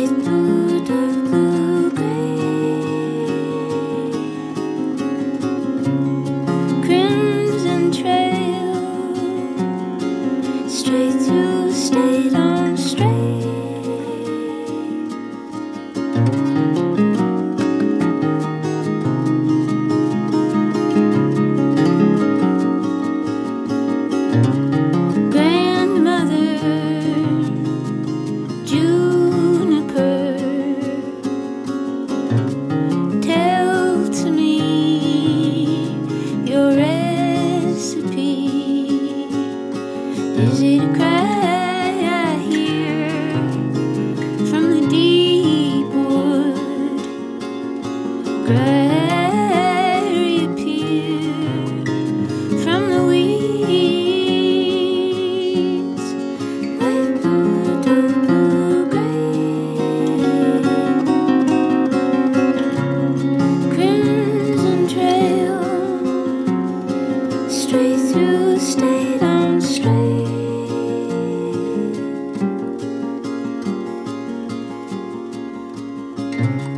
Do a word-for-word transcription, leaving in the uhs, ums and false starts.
blue, dark blue, gray, crimson trail, straight through state on straight. Is it a cry I hear from the deep wood? Cry reappear from the weeds. Light blue, dark blue, gray, crimson trail, straight through state on straight. Thank you.